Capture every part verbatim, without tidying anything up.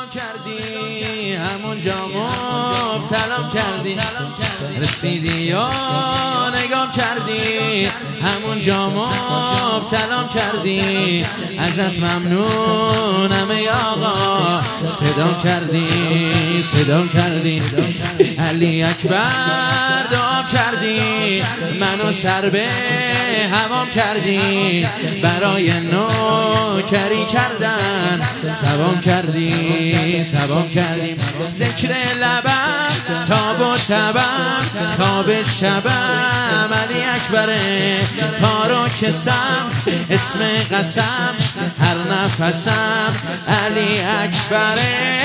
کردی، همونجا مبتلام کردی، رسیدی و نگام کردی، همونجا مبتلام کردی، ازت ممنونم ای آقا، صدام کردی صدام کردی، علی اکبر دعام کردی، منو سر به هوام کردی، برای نوکری کردن سبام کردی سبام کردی، ذکر لبم تاب و تبم خواب شبم، علی اکبره کارو کسم اسم قسم هر نفسم، علی اکبره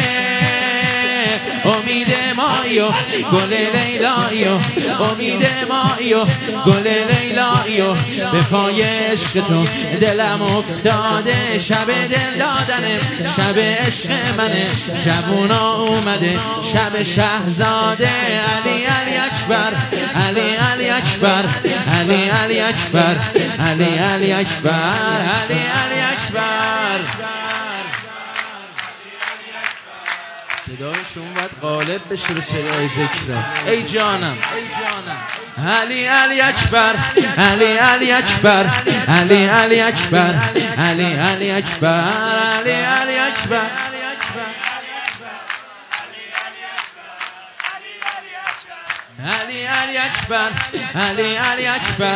امید مایو گل لیلایو، امید مایو گل لیلایو، به پای عشق تو دلم افتاده، شب دل دادنه شب عشق منه، جوونا اومده شب شهزاده، علی علی اکبر علی علی اکبر علی علی اکبر علی علی اکبر علی علی اکبر. صدای شما باید غالب بشه به صدای ذکر. ای جانم علی علی اکبر علی علی اکبر علی علی اکبر علی علی اکبر علی علی اکبر علی علی اکبر علی علی اکبر.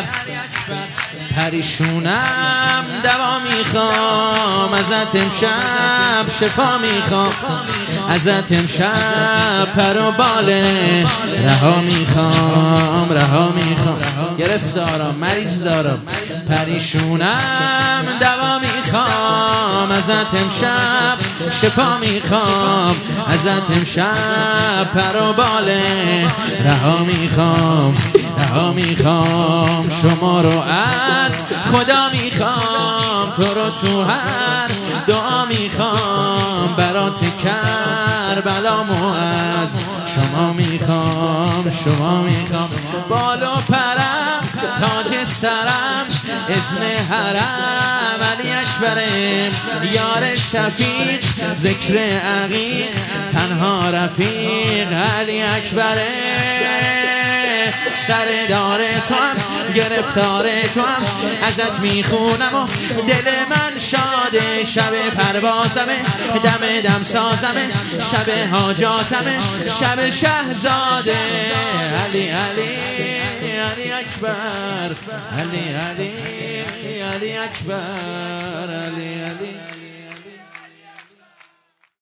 پریشونم دوا میخوام ازت امشب، شفا میخوام ازت امشب، پر و باله رها میخوام رها میخوام، گرفتارم مریض دارم، پریشونم دوا میخوام ازت امشب، شفا میخوام ازت امشب، پر و باله رها میخوام رها میخوام، شما رو از خدا میخوام، تو رو تو هر دعا میخوام، برات کربلامو از شما میخوام شما میخوام، بال و پرم تاج سرم اذن حرم، علی اکبرم یار شفیق ذکر عقیق تنها رفیق، علی اکبرم سر داره تو هم گرفتار تو هم، ازت میخونم و دل من شاده، شب پروازمه دم دم سازمه، شب حاجاتمه شب شهزاده، علی علی علی اکبر علی علی علی اکبر علی علی